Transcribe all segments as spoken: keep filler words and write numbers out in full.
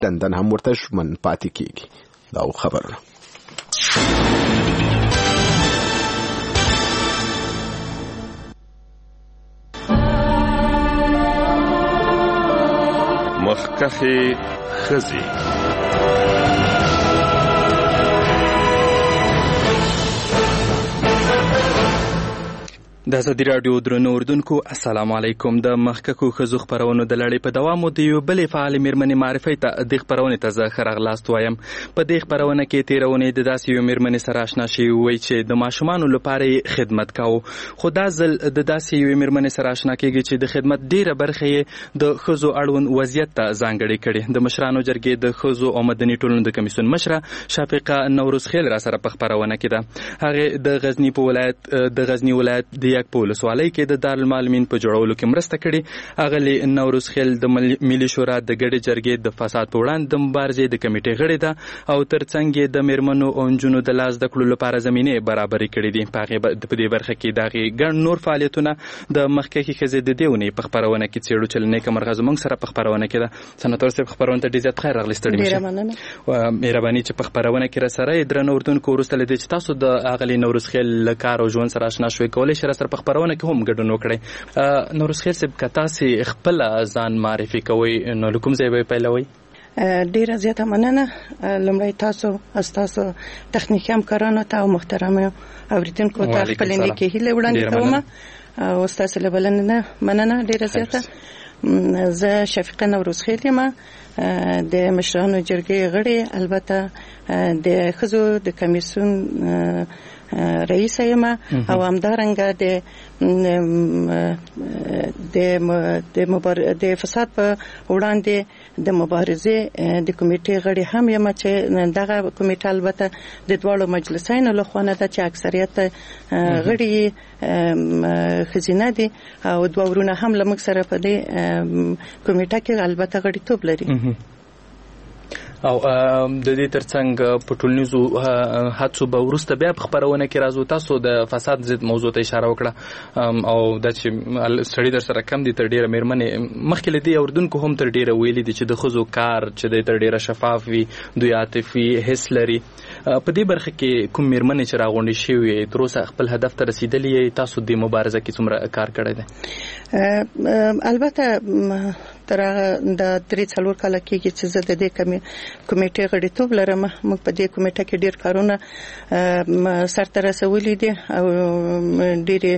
لندن هم ورته ژمن پاتې کیږي. دا خبرونه مخکخي خزي. د ازادي راډیو درنو اردوونکو السلام علیکم. د مخککو ښځو خپرونو د لړۍ په دوام د یو بلې فعال میرمنې معرفي ته د خپرونې ته زه ښه راغلاست وایم. په دې خپرونه کې تېرونې د داسې یو میرمنې سره آشنا شوي وای چې د ماشومانو لپاره خدمت کاوه، خو دا ځل د داسې یو میرمنې سره آشنا کېږي چې د خدمت ډیره برخه یې د ښځو اړوند وضعیت ته ځانګړې کړي. د مشرانو جرګې د ښځو او مدني ټولنو د کمیسیون مشره شفیقه نوروز خیل را سره په خپرونه کې ده. هغه د غزنی په ولایت د غزنی ولایت د یک په ولسوالۍ کې د دارالمعلمین په جوړولو کې مرسته کړې. اغلی نوروز خیل د ملي شورا د ګډې جرګې د فساد په وړاندې د مبارزې د کمیټې غړې ده او ترڅنګ یې د میرمنو او نجونو د لاس د کړو لپاره زمینه برابرې کړې دي. په دې برخه کې دغه ګڼ نور فعالیتونه د مخکې ښځې د دیونې په خپرونه کې څېړو چې نیک مرغه زموږ سره په خپرونه کې ده. سناتور صاحب خپرونه ته ډېر زیات خیر راغلی. ستړي مشه او مهرباني چې په خپرونه کې را سره درنو اردوونکو وروسته لدې چې تاسو د اغلی نوروز خیل کار او ژوند سره آشنا شوي کولای شئ را سره په خپرونه کې هم ګډون وکړئ. نوروز خیل صاحب که تاسې خپل ځان معرفي کوئ نو له کوم ځای به پیلوئ؟ ډیره زیاته مننه. لومړی تاسو استاسو تخنیکي همکارانو ته او محترمو اوریدونکو ته خپل نیکې هیلې وړاندې کوم او استاسو له بلنه مننه ډیره زیاته. زه شفیقه نوروز خیل یم، د مشرانو جرګې غړي، البته د ښځو د کمیسیون رئیس یم او همدارنګه د د د فساد په وړاندې د مبارزې د کمیټې غړي هم یم چې دغه کمیټه البته د دواړو مجلسینو له خوا نه ده چې اکثریت غړي ښځینه دي او دوه ورونه هم له موږ سره په دې کمیټه کې البته غړیتوب لري. او د دې ترڅنګ په ټولنیزو هڅو به وروسته بیا په خپرونه کې راځو. تاسو د فساد ضد موضوع ته اشاره وکړه او دا چې سړی در سره کم دي تر ډیره میرمنې مخکې له دې اردوونکو هم تر ډیره ویلي دي چې د ښځو کار چې دی تر ډیره شفاف وي، دوی عاطفي حس لري. په دې برخه کې کوم میرمنې چې راغونډې شوي تر اوسه خپل هدف ته رسیدلي تاسو د مبارزه کې څومره کار کړی دی؟ البته تر د درې څلور کاله کېږي چې زه د دې کمیټې غړیتوب لرم. موږ په دې کمیټه کې ډېر کارونه سرته رسولي دي او ډېرې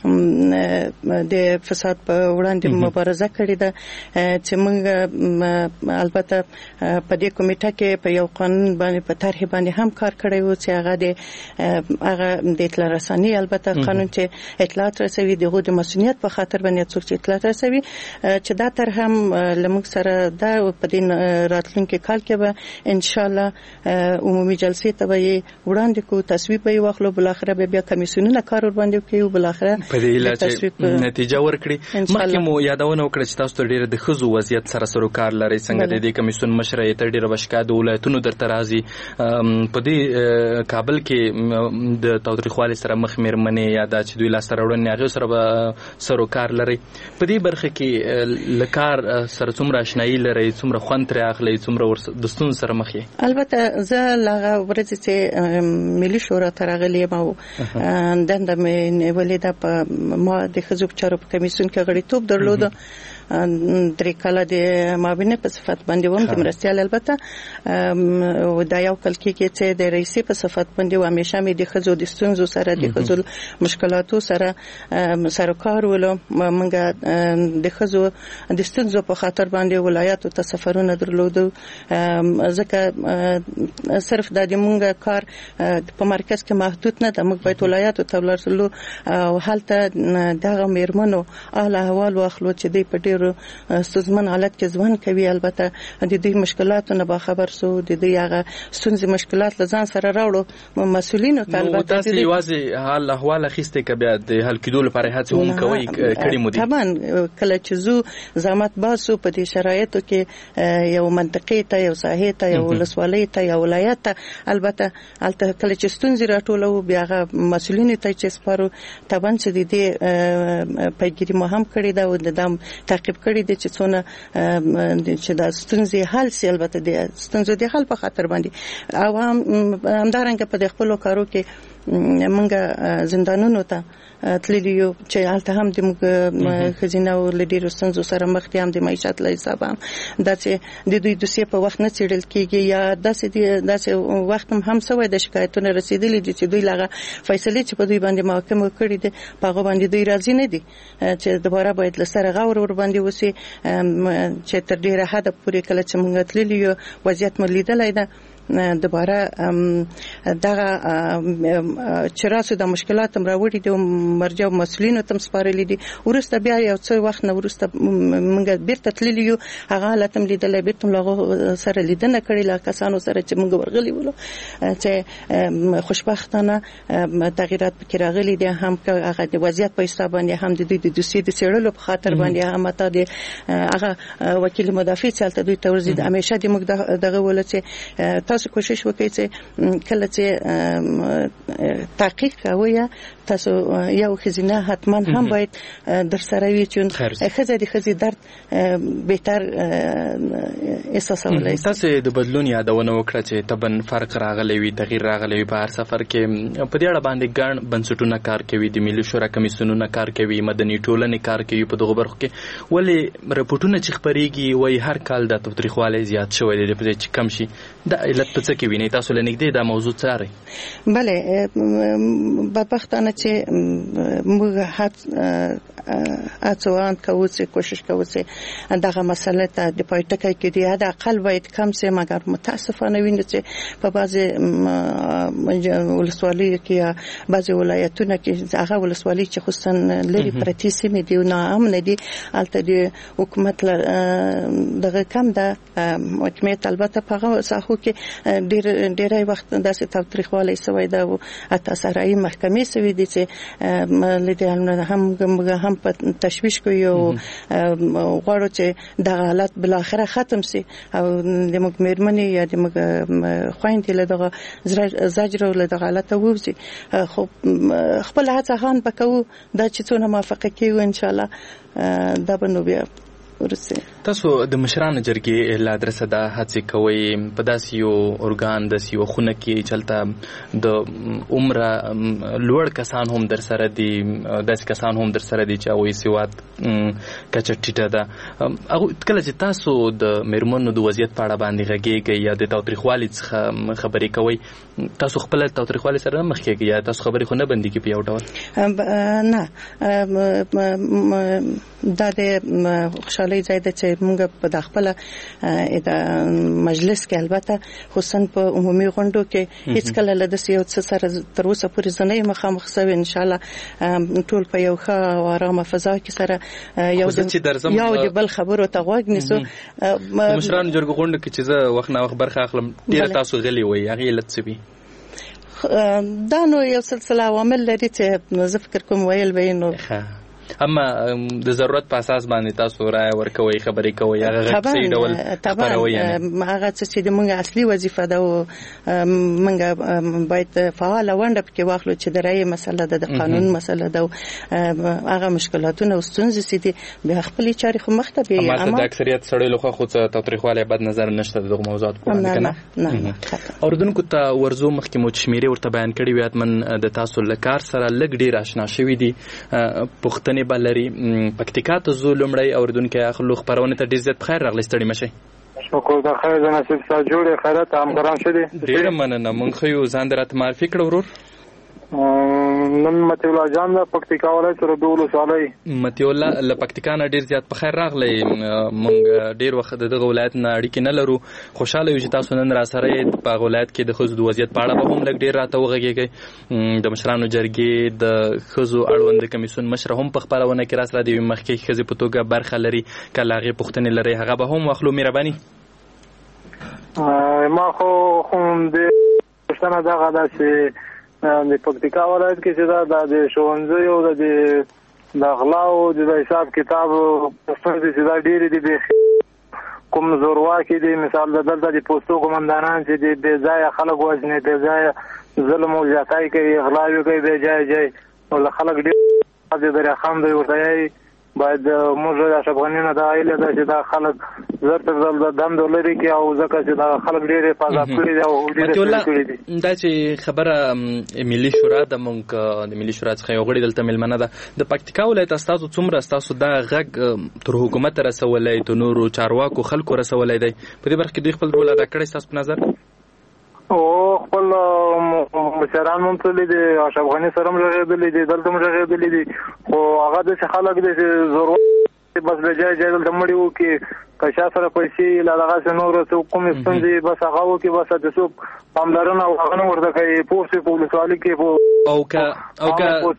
د فساد په وړاندې مبارزه کړې ده چې موږ البته په دې کمیټه کې په یو قانون باندې په طرح باندې هم کار کړی و چې هغه د هغه د اطلاع رساني البته قانون چې اطلاعات رسوي دغه د مسؤلیت په خاطر باندې څوک چې اطلاعات رسوي چې دا طرح هم لموږ سره دا په دې راتلونکي کال کې به ان شاء الله عمومي جلسې ته به وړاندې کو تصویب به واخلو، بل اخره به بیا کمیسیونونه کار ور باندې کوي، بل اخره په دې علاوه نتیجه ورکړي. مخکې مو یادونه وکړه چې تاسو ډیره د ښځو وضعیت سره سروکار لري، څنګه د دې کمیسیون مشره یې تر ډیره بشکا د ولایتونو درته راځي. په دې کابل کې د تاوتریخوالي سره مخ میرمنې یا د چې دوی لاسته راوړنې هغه سره به سروکار لري. په دې برخه کې لکار سره څومره آشنایي لري، څومره خوند ترې اخلي، څومره د ستونزو سره مخ یې؟ البته زه هغه ورځ چې ملي شورا ته راغلې یم او دنده مې نیولې ده په ما د ښځو چارو په کمیسیون کې غړیتوب درلوده. درې کاله د معاونې په صفت باندې وم د مرستیال، البته دا یو کال کېږي چې د رئیسې په صفت باندې و. همیشه مې د ښځو د ستونزو سره د ښځو مشکلاتو سره سروکار ولو. موږ د ښځو د ستونزو په خاطر باندې ولایاتو ته سفرونه درلودو، ځکه صرف د دې موږ کار په مرکز کې محدود نه ده، موږ باید ولایاتو ته ورسلو او هلته دغه میرمنو اهل احوال واخلو چې دوی په ډېر ستونزمن حالت کې ژوند کوي. البته د دې مشکلاتو نه باخبر سو، د دې هغه ستونزې مشکلات لزان سره راوړو مسؤلینو ته. البته تاسو یوازې حال احوال اخیسته کې بیا د حل کېدو لپاره هڅه هم کوي کړي مو دي؟ طبعا کله چې زو زحمت باسو په دې شرایطو کې یو منطقې ته، یو ساحې ته، یو ولسوالۍ ته، یو ولایت ته، البته البته کله چې ستونزې راټولو بیا هغه مسؤلینو ته چې سپارو طبعا چې د دې پیګیری مو هم کړی دا او د دام تعقیب کړی دي چې څونه چې دا ستونزې حل سي. البته د ستونزو د حل په خاطر باندې او هم همدارنګه په خپل کارو کې منګه زندانونو ته تللی یو چې هلته هم د موږ خزینه او لډیرو ستونزو سره مخ دي، هم د معیشت له حسابه هم دا چې د دوی دوسیه په وخت نه څېړل کېږي یا داسې داسې وخت هم هم سوی د شکایتونه رسېدلي دي چې دوی لغه فیصلې چې په دوی باندې محاکمه کړي دي په هغه باندې دوی راضي نه دي چې دوباره باید له سره غور ور باندې وسي چې تر ډیره حده پورې کله چې موږ تللی یو وضعیت مو لیدلی ده دوباره دغه چې راسو د مشکلات هم راوړي دي مرجع مسؤلینو تم سپارلي دي. ورسته بیا یو څه وخت نه ورسته موږ بیرته تللی یو هغه حالت هم لیدلی، بیرته له سره لیدنه کړې له کسانو سره چې موږ ورغلي ولو چې خوشبختانه تغیرات پکې راغلي دي، هم هغه د وضعیت په حساب باندې هم د دوی د دوسیې د څېړلو په خاطر باندې هم تا د هغه وکیل مدافع چې هلته دوی ته ورځي همیشه د موږ دغه ول چې تاسو کوشش وکړئ چې کله چې تحقیق کوئ تاسو یو خزینه حتما هم باید در سره وي چې ښځه د ښځې درد بهتر احساسولی شي. تاسو د بدلون یادونه وکړه چې طبعا فرق راغلی وي، تغییر راغلی وي په هر سفر کې. په دې اړه باندې ګڼ بنسټونه کار کوي، د ملي شورا کمیسیونونه کار کوي، مدني ټولنې کار کوي په دغه برخو کې. ولې رپورټونه چې خپریږي وایي هر کال د تاوتریخوالی زیات شوی دی په ځای چې کم شي؟ د علت په څه کې وینئ؟ تاسو له نږدې دا موضوع څارئ؟ بله، بدبختانه چې موږ هڅوان کوو چې کوشش کوو چې دغه مسله ته د پای ټکی کېږي حد اقل باید کم شي، مګر متاسفانه وینو چې په بعضې ولسوالیو کې یا بعضې ولایتونه کې هغه ولسوالۍ چې خصوصا لرې پرتې سیمې دي او ناامنه دي هلته د حکومت دغه کم ده حاکمیت. البته په هغه ساحو کې ډېر ډېری وخت داسې تاوتریخوالی شوی ده او حتی سرایي محکمې شوي دي چې له دې هم هم په تشویش کوي او غواړو چې دغه حالت بالاخره ختم شي او د موږ مېرمنې یا د موږ خویندې له دغه زجر او له دغه حالته ووځي. خو خپله هڅه هم به کوو دا چې څونه موافقه کېږو انشاءالله دا به نو بیا ورسي. تاسو د مشرانو جرګې له ادرسه دا هڅې کوئ په داسې یو ارګان داسې یو خونه کې چې هلته د عمره لوړ کسان هم در سره دي، داسې کسان هم در سره دي چې هغوی سواد کچه ټیټه ده. کله چې تاسو د مېرمنو د وضعیت په اړه باندې غږېږئ یا د تاوتریخوالي څخه خبرې کوئ، تاسو خپله تاوتریخوالي سره نه مخ کېږئ یا تاسو خبرې خو نه بندېږي په یو ډول؟ نه، دا د خوشحالۍ ځای ده چې موږ په د خپل مجلس کې البته خصوصا په عمومي غونډو کې هیڅ کله له داسې یو څه سره تر اوسه پورې زه نه یم مخامخ شوې. انشاءالله ټول په یو ښه او ارامه فضا کې سره یو د بل خبرو ته غوږ نیسو. د مشرانو جرګو غونډو کې چې زه وخت نه وخت برخه اخلم ډېره تاسو غلي وئ، هغې علت څه وي؟ دا نو یو سلسله عوامل لري چې زه فکر کوم ویل به یې نو اما د ضرورت په اساس باندې تاسو رایه ورکوئ، خبرې کوئ، هغه غږ ډول خپروئ. هغه څه چې د موږ اصلي وظیفه ده او موږ باید فعاله ونډه پکې واخلو چې د رایې مسله ده، د قانون مسله ده او هغه مشکلاتونه او ستونزې چې دي بیا خپلې چارې خو مخ ته بیایي. اما د اکثریت سړیو لخوا خو څه تاوتریخوالی بد نظر نشته د دغو موضوعاتو په باندې که نه؟ نه. اورېدونکو ته ورځو مخکې مو شمېرې ورته بیان کړي وي، حتمن د تاسو له کار سره لږ ډېر اشنا شوي دي. پوښتنې به لري. پکتیکا ته زو لومړی اورېدونکی اخلو. خپرونې ته ډېر زیات په خیر راغلی، ستړي مه شئ. شکر د خیر د نصیب صاحب جوړې خیرات همکاران ښه دي؟ ډېره مننه. موږ ښه یو. ځان دې راته معرفي کړه ورور. نن مطیع الله جان د پکتیکا ولایت رودو ولسوالۍ. مطیع الله له پکتیکا نه ډېر زیات په خیر راغلی. موږ ډېر وخت د دغه ولایت نه اړیکې نه لرو. خوشحاله یو چې تاسو نن را سره یې په هغه ولایت کې د ښځو د وضعیت په اړه به هم لږ ډېر راته وغږېږئ. د مشرانو جرګې د ښځو اړوند کمیسیون مشره هم په خپرونه کې را سره د یوې مخکې ښځې په توګه برخه لري. که له هغې پوښتنې لرئ هغه به هم واخلو. مهرباني. ما خو د پوښتنه دغه ده چې د پکتیکا ولایت کې چې دا د ښوونځیو د د غلاو د حساب کتاب ستونزې چې دا ډېرې دي بیخي کوم زورواکي دي. مثال د دلته د پوستو قومندانان چې د بې ځایه خلک وژني، بې ځایه ظلم او زیاتی کوي، غلاوې کوي بې ځایه ځای، نو له خلک ډېر د دریا خام دی ورته یایي باید موږ د اشرف نه دا ایله ده چې دا خلک زر تر زر د دم ډالري کې او ځکه چې دا خلک ډېر په عذاب کړي دي او ډېر کړي دي. دا چې خبره ملي شورا د مونږ د ملي شورا څخه یو غړي دلته ملمنه ده د پکتیکا ولایت تاسو څومره تاسو دا غږ تر حکومت رسولای ته نورو چارواکو خلکو رسولای دی په دې برخه کې دوی خپل رول ادا کړی تاسو په نظر؟ او خپل مشران هم تللی دي اشرف غني سره هم غږېدلي دي دلته هم غږېدلي دي خو هغه داسې خلک دي چې ضرورت بس له ځای ځای دلته مړي وکړي که چا سره پیسې له دغسې نورو څوک کومې ستونزې بس هغه وکړي بس د څوک پاملرنه او هغه نه ورته کوي پوه شي په ولسوالي کې او که او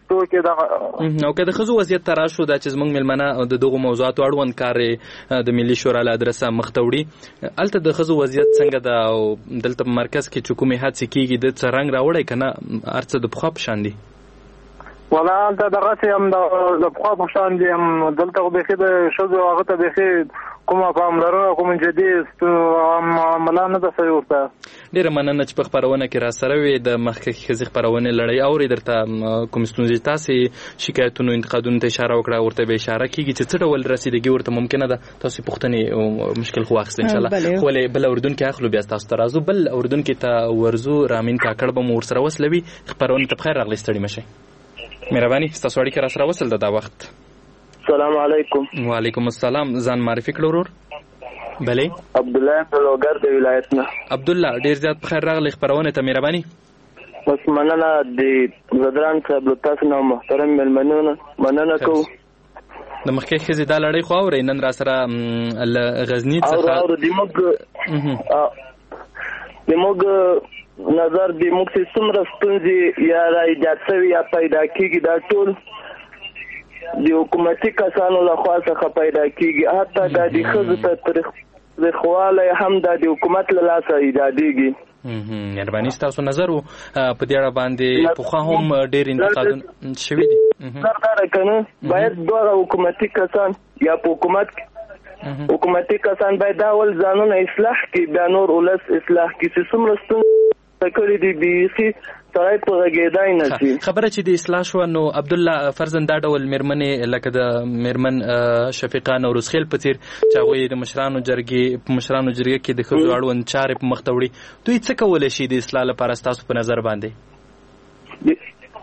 که او که د ښځو وضعیت ته راشو دا چې زموږ مېلمانه د دغو موضوعاتو اړوند کار د ملي شورا له ادرسه مخ ته وړي هلته د ښځو وضعیت څنګه ده او دلته په مرکز کې چې کومې هڅې کېږي د څه رنګ راوړی که نه هر څه د پخوا په شان دي؟ ولا هلته دغسې هم د پخوا په شان دي هم دلته خو بیخي د ښځو هغه ته بیخي کومه پاملرنه کوم جدي عمله نه ده سوې ورته. ډېره مننه چې په خپرونه کې را سره وې د مخکښې ښځې خپرونې لړۍ اورې درته کوم ستونزې تاسې شکایتونو انتقادونو ته اشاره وکړه ورته به اشاره کېږي چې څه ډول رسیدګي ورته ممکنه ده تاسو پوښتنې مشکل خو واخیست انشاءالله خو ولې بل اورېدونکي اخلو بیا تاسو ته راځو بل اورېدونکي ته ورځو رامین کاکړ به مو ورسره وصلوي خپرونې ته بخیر راغلی ستړي مشئ مهرباني ستاسو اړیکه راسره وصل ده دا وخت. السلام علیکم. وعلیکم السلام. ځان معرفي کړه ورور. بلې عبدالله د لوګر د ولایت نه. عبدالله ډېر زیات بخیر راغلی خپرونې ته مهرباني. بس مننه د زدران صاحب له تاسو نه محترم مېلمنو مننه کوو. د مخکې ښځې دا لړۍ خو اورئ نن را سره له غزني څخه اورو د موږ د موږ نظر د موږ چې څومره ستونزې یا را ایجاد شوي یا پیدا کېږي دا ټول د حکومتي کسانو لخوا څخه پیدا کېږي حتی دا د ښځو ته تاریخوالی هم دا د حکومت له لاسه ایجادېږي. مهرباني ستاسو نظر و په دې اړه باندې پخوا هم ډېر انتقادونه شوي دي. نظر دا ده که نه باید دواړه حکومتي کسان یا په حکومت حکومتي کسان باید دا ول ځانونه اصلاح کړي بیا نور ولس اصلاح کړي چې څومره ستونزې کړي دي بیخي سړی په غږېدای نه شي. خبره چې د اصلاح شوه نو عبدالله فرضاً دا ډول مېرمنې لکه د مېرمن شفیقه نوروزخیل په څېر چې هغوی د مشرانو جرګې په مشرانو جرګه کې د ښځو اړوند چارې په مخ ته وړي دوی څه کولی شي د اصلاح لپاره ستاسو په نظر باندې؟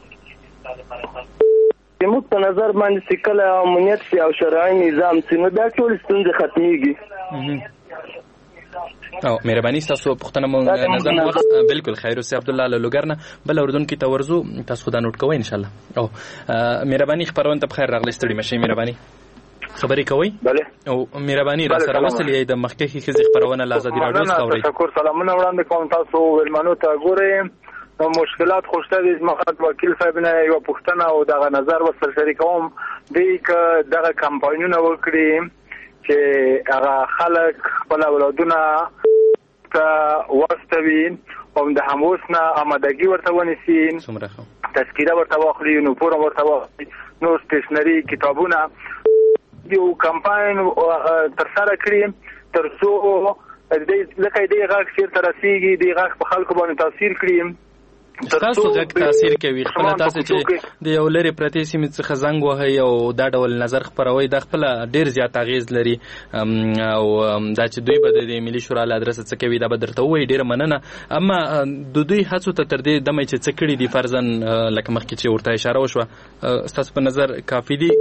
زموږ په نظر باندې چې کله امنیت شي او شرعي نظام شي نو دا ټولې ستونزې ختمېږي. او مهرباني تاسو پوښتنه مو نظر وخت بالکل خیر اوسې عبدالله له لوګر نه بل اورېدونکي ته ورځو تاسو دا نوټ کوئ انشاءالله. او مهرباني خپرونه ته بخیر راغلی ستړي مشئ مهرباني خبرې کوئ. بله او مهرباني را سره وصل یې د مخکښې ښځې خپرونه له ازادي راډیو څخه اورئ. تشکر سلامونه وړاندې کوم تاسو ویلمنو ته ګورئ مشکلات خو شته دي زما وکیل صاحب نه یوه پوښتنه او دغه نظر ورسره شریکوم دوی که دغه کمپاینونه وکړي چې هغه خلک خپل اولادونه ته واستوي او د هموس نه آمادګي ورته ونیسي تذکیره ورته واخلي یونیفورم ورته واخلي نو سټیشنري کتابونه یو کمپاین ترسره کړي تر څو ځکه دې غږ چېرته رسېږي دې غږ په خلکو باندې تاثیر کړي تاسو غږ تاثیر کوي خپله تاسو چې د یو لرې پرتې سیمې څخه زنګ وهئ او دا ډول نظر خپروئ دا خپله ډېر زیات اغېز لري او دا چې دوی به د ملي شورا له ادرسه څه کوي دا به درته ووایي ډېره مننه. اما د دوی هڅو ته تر دې دمه چې څه کړي دي فرضاً لکه مخکې چې ورته اشاره وشوه ستاسو په نظر کافي دي؟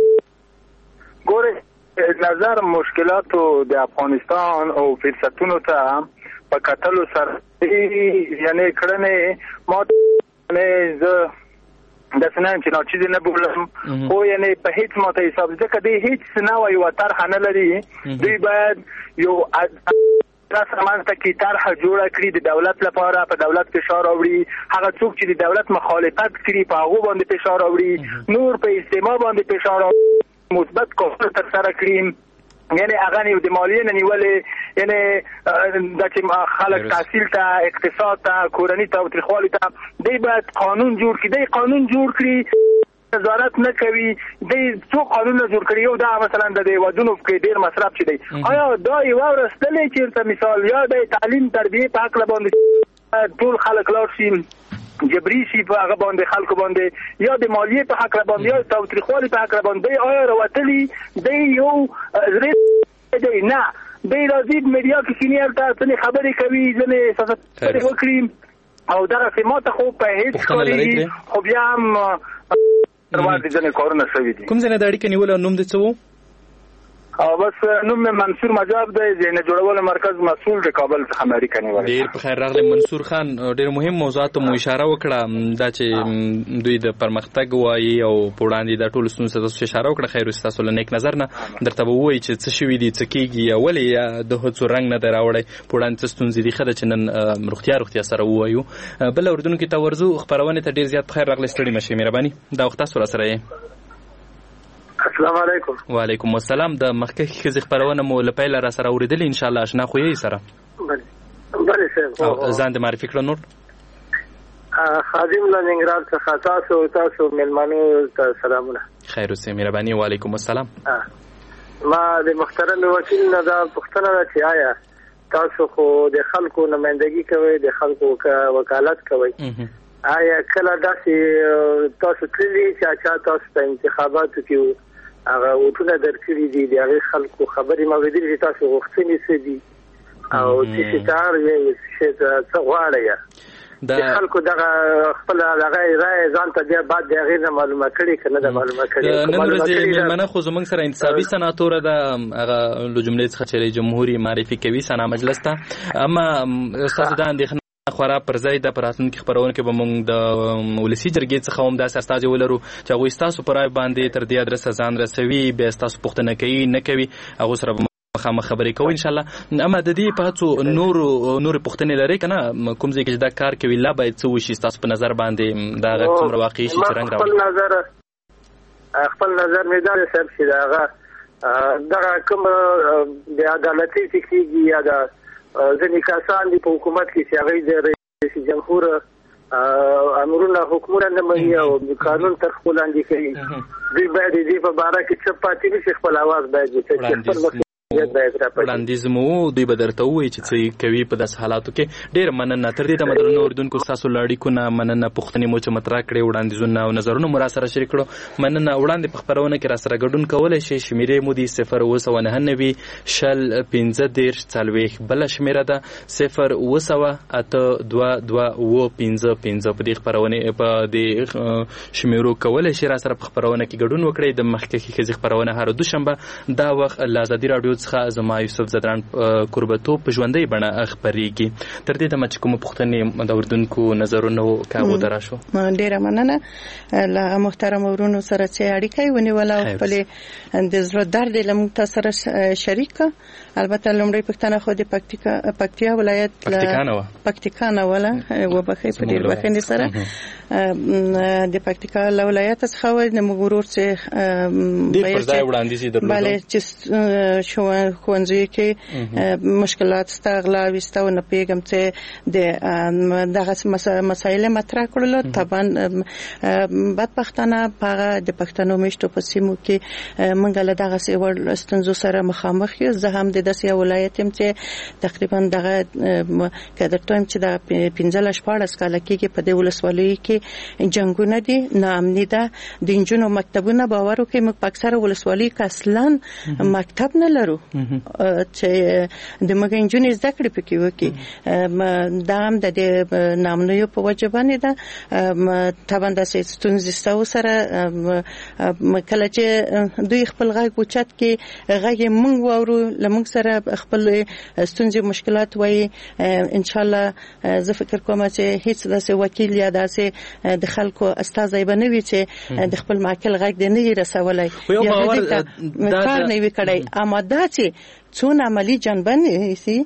ګورئ نظر مشکلاتو د افغانستان او فرصتونو ته په کتلو سره یعنی کړنې ما نه زه داسې نه یم چې ناچیزې نه بولم خو یعنی په هیڅ ماته حساب ځکه دوی هیڅ نه وایي یوه طرحه نه لري دوی باید یو رسه منځته کې طرحه جوړه کړي د دولت لپاره په دولت فشار راوړي هغه څوک چې د دولت مخالفت کړي په هغو باندې فشار راوړي نور په استعمار باندې فشار راوړي مثبت کارونه ترسره کړي یعنی هغه نیو د مالیې نه نیولې یعنی دا چې خلک تحصیل ته اقتصاد ته کورني تاوتریخوالي ته دی باید قانون جوړ کړي دی قانون جوړ کړي نظارت نه کوي دی څو قانونونه جوړ کړي یو دا مثلا د ودونو کې ډېر مصرف چې دی آیا دا یوه ورځ تللی چېرته مثال یا د تعلیم تربیې په هکله باندې ټول خلک لاړ شي جبري شي په هغه باندې خلکو باندې یا د مالیې په حق باندې یا تاوتریخوالي په حق باندې آیا راوتلي دی یو زړه دی نه دی راځي میډیا کې کینی هلته ځنې خبرې کوي ځنې سیاست وکړي او دغسې ما ته خو په هېڅ ښکارېږي خو بیا هم ترواز دي ځنې کارونه شوي دي. کوم ځای نه د اړیکې نیولو نوم دې څه و؟ او بس نوم مې منصور مجاب دی ذهن جوړولو مرکز مسؤل د کابل څخه مې اړیکه نیولې. ډېر په خیر راغلی منصور خان. ډېر مهم موضوعاتو مو اشاره وکړه دا چې دوی د پرمختګ وایي او په وړاندې دا ټولو ستونزو ته تاسو اشاره وکړه. خیر ستاسو له نیک نظر نه درته به ووایي چې څه شوي دي څه کېږي یا ولې یا د هڅو رنګ نه دی راوړی په وړاندې څه ستونزې دي ښه ده چې نن روغتیا روغتیا سره ووایو. بل اردونکو ته ورځو خپرونې ته ډېر زیات په خیر راغلی ستړي مه شئ مهرباني دا وخت تاسو راسره یې. السلام علیکم. وعلیکم السلام. د مخکښې ښځې خپرونه مو له پیله را سره اورېدلې انشاءالله اشنا خو یې سره بلې صاحب ځان دې معرفي کړه نور. خادم له ننګرهار څخه تاسو تاسو مېلمنو ته سلامونه. خیر اوسئ مهرباني. وعلیکم السلام. ما د محترم وکیل نه دا پوښتنه ده چې آیا تاسو خو د خلکو نمایندګي کوئ د خلکو وکالت کوئ آیا کله داسې تاسو تللي چې چا تاسو ته انتخاباتو کې هغه ووټونه درکړي دي د هغې خلکو خبرې مو اورېدلې چې تاسو غوښتنې څه دي او څه شي ته اړ یې څه غواړئ د خلکو دغه خپل هغه رایې ځان ته بیا بعد د هغې نه معلومه کړي که نه ده معلومه کړې. نن ورځې مېلمنه خو زموږ سره انتصابي سناتوره ده هغه له جملې څخه چې جمهور یې معرفي کوي سنا مجلس ته. اما ستاسو دا اندېښنه خورا پر ځای د راتلونکي خپرونه کې به موږ د ولسي جرګې څخه هم داسې استازي ولرو چې هغوی ستاسو په رایې باندې تر دې ادرسه ځان رسوي بیا ستاسو پوښتنه کوي نه کوي هغو سره به مخامخ خبرې کوو انشاءالله. اما د دې په هڅو نورو نورې پوښتنې لرئ که نه کوم ځای کې چې دا کار کوي لا باید څه وشي ستاسو په نظر باندې دا هغه څومره واقعي شي چې رنګ راوړي؟ خپل نظر خپل نظر مې دا دی صاحب چې د هغه دغه کوم د عدالتي چې کېږي یا د ځینې کسان دي په حکومت کې چې هغوی د رئیس جمهور امرونه حکمونه نه مني او قانون تر خپل لاندې کوي دوی باید د دې په باره کې چپ پاتې نه شي خپل اواز باید وکړي. وړاندیز مو دوی به درته ووایي چې څه کوي په داسې حالاتو کې. ډېره مننه. تر دې دمه درنو اورېدونکو ستاسو له اړیکو نه مننه. پوښتنې مو چې مطرح کړې وړاندیزونه او نظرونه مو را سره شریک کړو مننه. وړاندې په خپرونه کې را سره ګډون کولی شئ. شمېرې مو دي صفر اوه سوه نهه نوي شل پنځه دېرش څلوېښت. بله شمېره ده صفر اوه سوه اته دوه دوه اوه پنځه پنځه. په دې خپرونې په دې شمېرو کولی شئ را سره په خپرونه کې ګډون وکړئ. د مخکښې ښځې خپرونه هره دوشنبه دا وخت له ازادي راډیو څخه زما یوسف زدران کوربتوب په ژوندۍ بڼه خپرېږي. تر دې دمه چې کومه پوښتنې د اورېدونکو نظرونه کاغو ته راشو. ډېره مننه له محترمو ورونو سره چې اړیکه یې ونیوله او خپلې د زړه درد یې له موږ سره شریک کړه. البته لومړۍ پوښتنه خو د پکتیا ولایت پکتیکا نه وه پکتیکا نه وله وبښئ په ډېر بښنې سره د پکتیکا له ولایت څخه و د موږ ورور چې ډېر پر ځای وړاندیز یې درلودو بله چې ښوونځیو کې مشکلات سته غلاوې سته او نه پوهېږم چې د دغه مسایل مطرح کړلو. طبعا بدبختانه په هغه د پښتنو میشتو په سیمو کې موږ له دغسې وړ ستونزو سره مخامخ یو. زه هم د داسې یو ولایت یم چې تقریبا دغه که درته وایم چې د پنځلس شپاړس کاله کېږي په دې ولسوالیو کې جنګونه دي ناامني ده د نجونو مکتبونه باور وکړئ موږ په اکثره ولسوالیو کې اصلا مکتب نه لرو چې د موږ نجونې زده کړې پکې وکړي. دا هم د دې ناامنیو په وجه باندې ده. طبعا داسې ستونزې سته ورسره کله چې دوی خپل غږ اوچت کړي غږ یې موږ واورو له موږ سره خپل ستونزې مشکلات وایي. انشاءالله زه فکر کوم چې هیڅ داسې وکیل یا داسې د خلکو استازی به نه وي چې د خپل معقل غږ دې نه وي رسولی یا کار نه وي کړی. اما دا چې څون عملی جنبه نیسي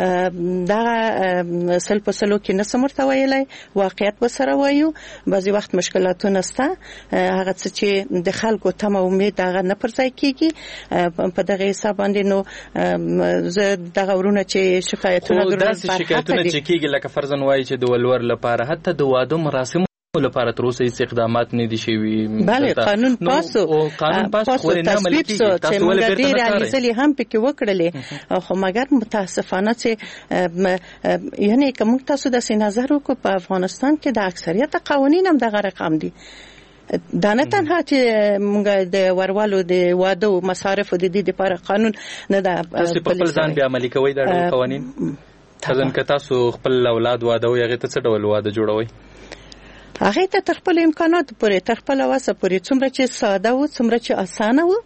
دا سل په سلو کې نه سم ورته ویلی واقعیت به سره وایو. بعضې وخت مشکلاتونه سته هغه څه چې د خلکو تمه امید هغه نه پر ځای کېږي. په دغه حساب باندې نو زه دغه ورونه چې شکایتونه خو داسې شکایتونه چې کېږي لکه فرضاً وایي چې د ولور لپاره حتی د واده مراسم لپاره تر اوسه هیڅ اقدامات نه دي شوي. بله قانون پاس او قانون پاس خو نه عملي کیږي. تاسو ولې بیرته نه کوئ؟ ډېر هم پکې وکړلې خو مګر متاسفانه چې یعنی کوم تاسو د سي نظر وکړو په افغانستان کې د اکثریت قوانین هم دغه رقم دي. دا نه تنها چې موږ د ورولو د واده او مصارف د دې لپاره قانون نه ده. تاسو په خپل ځان بیا عملي کوئ دا قوانین؟ ځکه که تاسو خپل اولاد واده وي هغه ته څه ډول واده جوړوي؟ هغه ته تر خپل امکانات پورې تر خپل واسه پورې څومره چې ساده و څومره چې اسانه و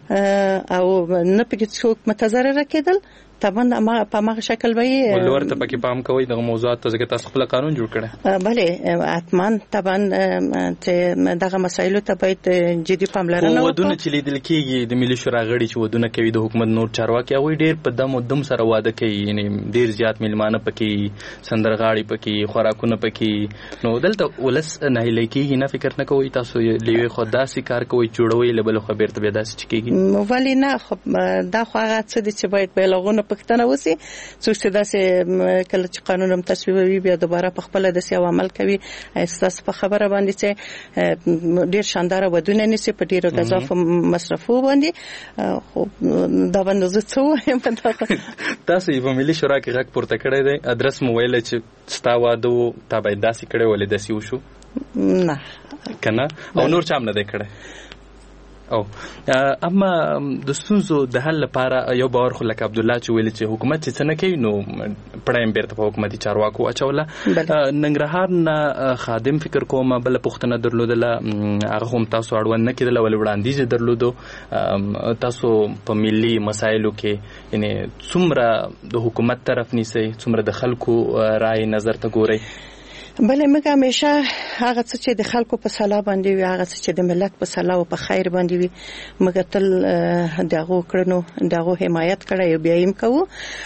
او نه پکې څوک متضرر کېدل طبعا ما په ماغه شکل وي ولور ته پکې پام کوي د موضوعات ته ځکه تاسو خپل قانون جوړ کړی. بله اتمن طبعا چې دغه مسایلو ته باید جدي پاملرنه وکړو. ودونه چې لیدل کېږي د ملي شورا غړي چې ودونه کوي د حکومت نور چارواکي هغوی ډېر په دم او دم سره واده کوي، یعنی ډېر زیات میلمانه پکې، سندرغاړي پکې، خوراکونه پکې. نو دلته ولس نهیلی کېږي، نه فکر نه کوئ تاسو له یوې خوا داسې کار کوئ جوړوئ له بلې خوا بېرته بیا داسې کېږي؟ ولې نه، خو دا خو هغه څه دي چې باید بېلغونه پښتنه وسی څو چې داسې کله چې قانون هم تصویبوي بیا دوباره په خپل داسې عمل کوي. تاسو په خبره باندې چې ډیر شانداره ودونه نسی په ډیرو غذافو مصرفو باندې، خو دا باندې زه څه وایم تاسو په ملي شورا کې غږ پورته کړی دی، ادرس مو ویل چې ستا واده تا باید داسې کړی ولې داسې وشو؟ نه کنه او نور چا هم نه دی کړی. او اما د ستونزو د حل لپاره یو باور خو لکه عبدالله چې ویل چې حکومت چې څه نه کوي نو پړایم بیرته په حکومتي چارواکو اچوله. ننګرهار نه خادم فکر کوم بل پښتنه درلودله، هغه هم تاسو اړوند نه کېدله ولې وړاندیز درلودو. تاسو په ملي مسایلو کې یعنی څومره د حکومت طرف نیسئ، څومره د خلکو رای نظر ته ګورئ؟ بله موږ همیشه هغه څه چې د خلکو په صلاح باندې وي، هغه څه چې د ملت په صلاح او په خیر باندې وي، موږ تل دغه کړنو دغه حمایت کړی او بیا یې کوو.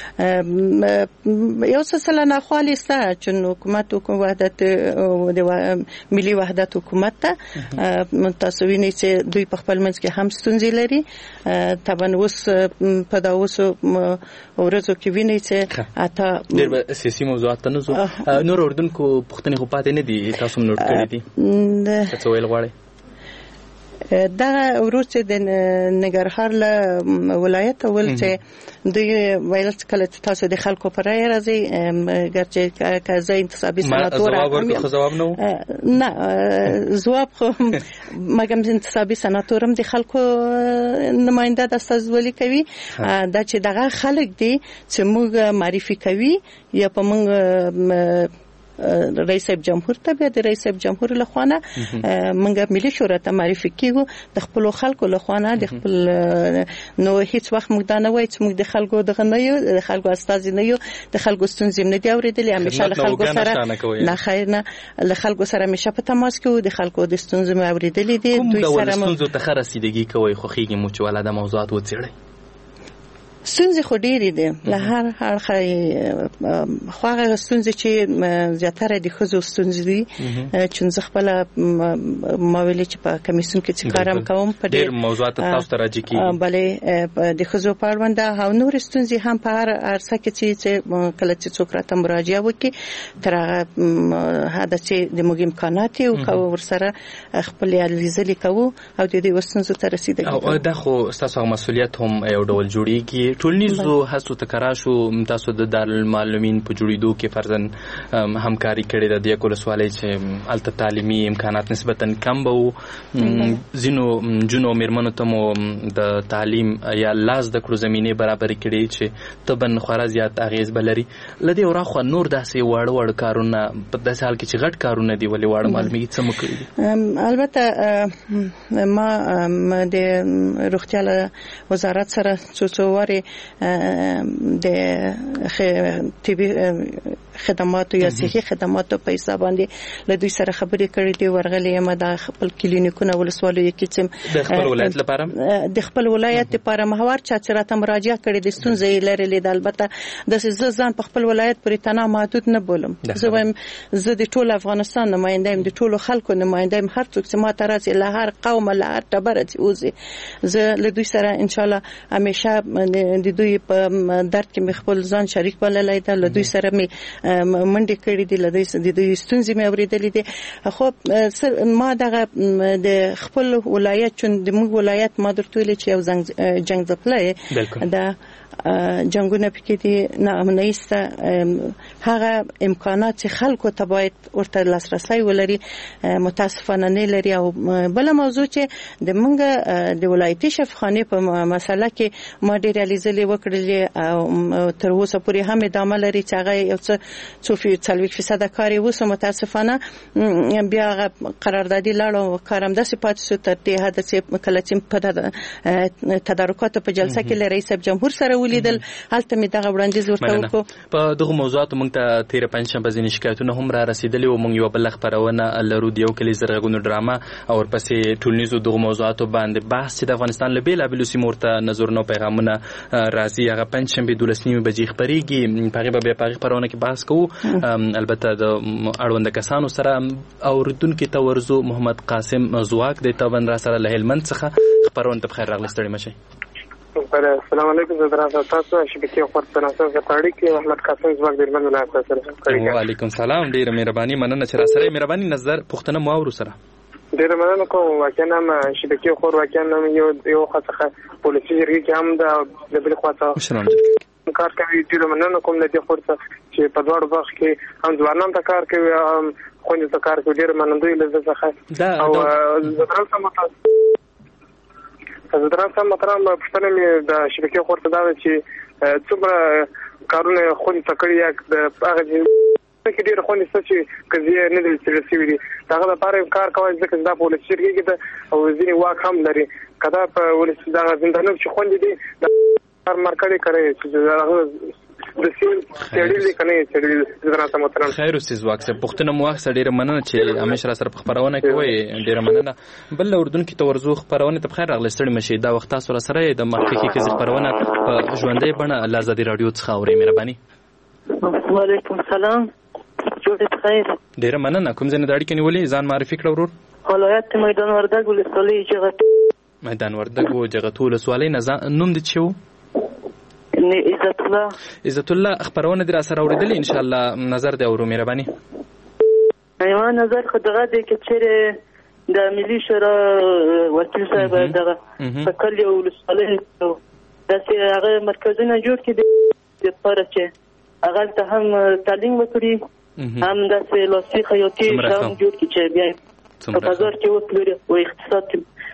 یو څه سره نه خالي ستا چې حکومت او وحدت د ملي وحدت حکومت ته تاسو وینئ چې دوی په خپل منځ کې هم ستونزې لري. طبعا اوس په دا اوس ورځو کې وینئ چې اته ډېر سیاسي موضوعات ته نه ځو. نور اردوونکو پښتنې خو پاتې نه دي، تاسو هم نوټ کړي دي څه ویل غواړئ؟ دا ورور چې د ننګرهار له ولایت ول چې دوی ویل چې کله تاسو د خلکو پر رای راځي ګرځي که زه انتصابي سناتور هم ځواب نه ځواب خو مګم انتصابي سناتور هم د خلکو نماینده د استازولي کوي. دا چې دغه خلک دي چې موږ معرفي کوي یا په موږ رئیس جمهور ته بیا د رئیس جمهور له خوانه منګه ملي شورا ته معرفي کیږو د خپل خلکو له خوانه د خپل نو هیڅ وخت موږ دا نه وایو چې موږ د خلکو دغه نه یو د خلکو استاد نه یو د خلکو ستونزې نه دی اورېدلې. همیشه له خلکو سره نه خیر نه له خلکو سره همیشه په تماس کې د خلکو د ستونزې مې اورېدلې دي. دوی سره مو ستونزو ته رسیدګي کوي خو خېږي مو چې ولا د موضوعات وڅېړئ. ستونزې خو ډېرې دي له هر اړخه، خو هغه ستونزې چې زیاتره د ښځو ستونزې دي چې زه خپله ما ویلې چې په کمیسیون کې چې کار هم کوم په ډېر موضوعات تاسو ته راجع کېږي. بلې د ښځو په اړوند او نورې ستونزې هم په هر عرصه کې چې کله چې څوک راته مراجعه وکړي تر هغه حده چې د موږ امکانات یې او ورسره خپل یالېزلې کوو او د دې ستونزو ته رسیدګي کوو. دا خو ستاسو مسؤلیت هم یو ډول جوړېږي. ټولنیزو هڅو ته کرا شو، تاسو د دارالمعلمین په جوړېدو کې فرضاً همکاري کړې ده. د یک ولسوالۍ چې هلته تعلیمي امکانات نسبتاً کم به وو، ځینو نجونو مېرمنو ته مو د تعلیم یا لاس د کړو زمینې برابرې کړې چې طبعاً خورا زیات اغېز به لري. له دې وراخوا نور داسې واړه واړه کارونه په داسې حال کې چې غټ کارونه دي ولې واړه معلومېږي څه مو کړي دي؟ البته ما د روغتیا له وزارت سره څو څو وارې د طبي خدماتو یا صحي خدماتو په حساب باندې له دوی سره خبرې کړې دي. ورغلې یم د خپل کلینیکونه ولسوالیو کې چې د خپل ولایت لپاره د خپل ولایت لپاره محور چا چې راته مراجعه کړې د ستونزې لرلې د البته د زه ځان په خپل ولایت پورې تنها محدود نه بولم. زه وایم زه د ټول افغانستان نماینده یم، د ټولو خلکو نماینده یم. هر څوک چې ما ته راځي له هر قوم له هر ټبره چې وځي زه له دوی سره ان شاء الله همیشه د دوی په درد کې مې خپل ځان شریک بللی ده. له دوی سره مې منډې کړې دي لدې د ستونزې مې اورېدلې دي. خو ما دغه د خپل ولایت چون د موږ ولایت ما درته ویل چې یو جنگ ځپلی دا جنگونه پکې دي نه امنیسته هغه امکانات چې خلکو ته باید ورته لاسرسی ولري متاسفانه نه لري. او بل موضوع چې د موږ د ولایتي شفاخانې په مسله کې ما ډېر ریالیزلې وکړلې تر اوسه پورې هم ادامه لري چې هغه یو څه څلوېښت فیصده کار یې اوس متاسفانه بیا هغه قراردادي لاړ او کار همداسې پاتې شو تر دې حده چې کله چې په تدارکاتو په جلسه کې له رئیس جمهور سره ولیدل هلته مې دغه وړاندیز ورته وکړو. په دغه موضوعاتو موږ ته تېره پنجشنبه ځینې شکایتونه هم را رسېدلي وو. موږ یوه بله خپرونه لرو د یو کلي زرغونو ډرامه او ورپسې ټولنیزو دغو موضوعاتو باندې بحث چې د افغانستان له بېلابېلو سیمو ورته نظرونه او پیغامونه راځي هغه پنجشنبې دولس نیمې بجې خپرېږي. په هغې به بیا په هغې خپرونه کې بحث کوو البته د اړونده کسانو سره. اورېدونکي ته ورځو محمد قاسم ځواک دی طبعا را سره له هلمند څخه. خپرونه ته بخیر راغلی ستړي مه شئ. السلام علیکم زه درازه تاسو شبکې خور تناسب غټاړي کې احمد قاسم ځواک د هلمند ولایت سره کړی. وعلیکم سلام ډیره مهرباني مننه چې را سره مهرباني نظر پوښتنه مو اورو سره ډیره مننه کوم. واقعا هم شبکې خور واقعا هم یو یو خاصه پولیسي جرګې کې هم د بل خواته کار کوي. ډیره مننه کوم د دې خور چې په دواړو برخو کې هم ځوانان ته کار کوي هم خوندې ته کار کوي. ډیره منندوی له زه څخه او زه درته متاسف زه درته محترم پښتنه مې د شبکې خور ته دا چې څومره کارونه خوندې ته کړي یا د هغه کې ډېر خوندې څه چې قضیې نه دي څېړل شوي دي د هغه لپاره کار کوي ځکه چې دا په ولسي جرګې کې ده او ځینې واک هم لري. که دا په ولسي دغه زندانونو چې خوندې دي دا کار مرکړې کوي چې هغه د سیل څېړلې که نه یې څېړلې زه راته محترم. خیر اوسې ځواک صاحب پوښتنه مو واخیسته ډېره مننه چې همیشه را سره په خپرونه کې وایي ډېره مننه. بل اردونکي ته ورځو خپرونې ته بخیر راغلی ستړي مه شئ. دا وخت تاسو را سره یې د مخکښې ښځې خپرونه په ژوندۍ بڼه له ازادي راډیو څخه اورئ. مهرباني. وعلیکم سلام جوړې بخیر. ډېره مننه. کوم ځای نه د اړیکې نیولې ځان معرفي کړه ورور. ولایت میدان وردګ ولسوالۍ جغتو. میدان وردګ و جغتو ولسوالۍ نوم دې څه و؟ عزت الله. عزت الله خبرونه در سره اوریدلې ان شاء الله نظر دی اورو. مهرباني. ایوه نظر خو دغه دی چې چیرې د ملي شورا وکیل صاحب دغه فکر یو ولسوالۍ داسې هغه مرکزونه جوړ کړي د لپاره چې هغه ته هم تعلیم وکړي هم داسې لاسي خیاطي هم جوړ کړي چې بیا په بازار کې وپلوري او اقتصاد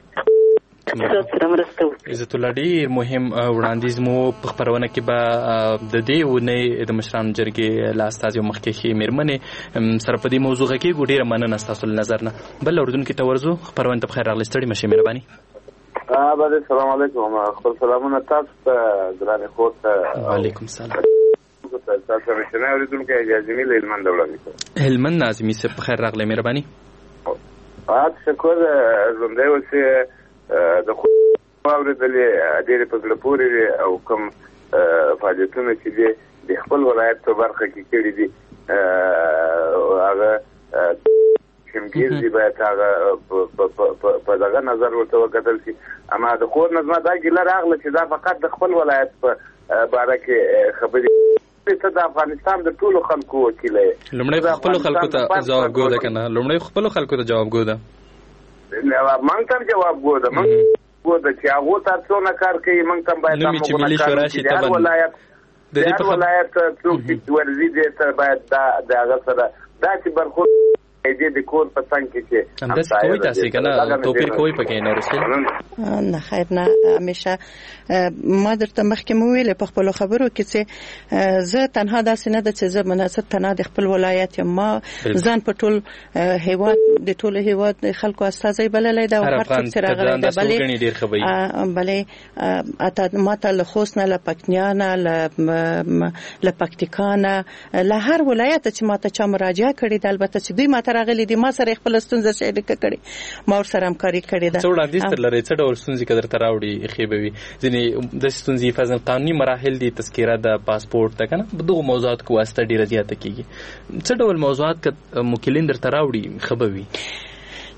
عزت الله ډیر مهم وړاندیز مو په خبرونه کې به د دې ونې د مشرانو جرګې له استازیو مخکښې مېرمنې سره په دې موضوع کې ډیره مننه ستاسو له نظر نه. بل اردونکي ته ورځو خبرونه ته بخیر راغلی ستړي مه شئ. مهرباني. السلام علیکم. خپل سلامونه تاسو ته ګرانې خور ته. وعلیکم سلام. تاسو مشنه اوریدونکو اجازه له هلمند وړاندې کوم. هلمند ناظمي صاحب بخیر راغلی. مهرباني. شکر ژوندی اوسئ. د خو اورېدلې ډېرې په زړه پورې دي او کوم فعالیتونه چې دي د خپل ولایت په برخه کې کړي دي هغه شمګیر دي باید هغه په دغه نظر ورته وکتل شي. اما د خور نه زما دا ګیله راغله چې دا فقط د خپل ولایت په باره کې خبرې ته د افغانستان د ټولو خلکو وکیل یې. لومړی خپلو خلکو ته ځوابګو ده که نه؟ لومړی خپلو خلکو ته ځوابګو ده. مونږ ته جواب ګوده مونږ ګوده چې هغه تاسو څونه کار کوي مونږ ته باید نو چې ملي شورا شي ته ولایت د دې په ولایت څوک چې ورزي دې ته باید دا د هغه سره دا چې برخورد دې د کور په څنګ کې چې همداسې کوي تاسو کنه توپیر کوي پکې نه رسول نه خیر نه همیشه ما درته مخکې مو ویل په خپل خبرو کې چې زه تنها داسې نه ده چې زه مناسب تنها د خپل ولایت یم. ما ځان په ټول هیواد د ټول هیواد خلکو استازي بللای دا او هر څوک چې راغلی دا بلې بلې اته ماته له خوست نه له پکتیا نه له پکتیکا نه له هر ولایت چې ماته چا مراجعه کړې ده البته چې دوی ماته راغلي دي ما سره خپل ستونزه شریکه کړې ما ور سره همکاري کړې ده. څو وړاندیز تر لري څه ډول ستونزې کدر تر راوړي خېبوي ځینې د ستونزې فزن قانوني مراحل دي تذکره د پاسپورت ته کنه دغه موضوعات کو واسطه ډیره زیاته کیږي څه ډول موضوعات ک مکلین در تر راوړي خبوي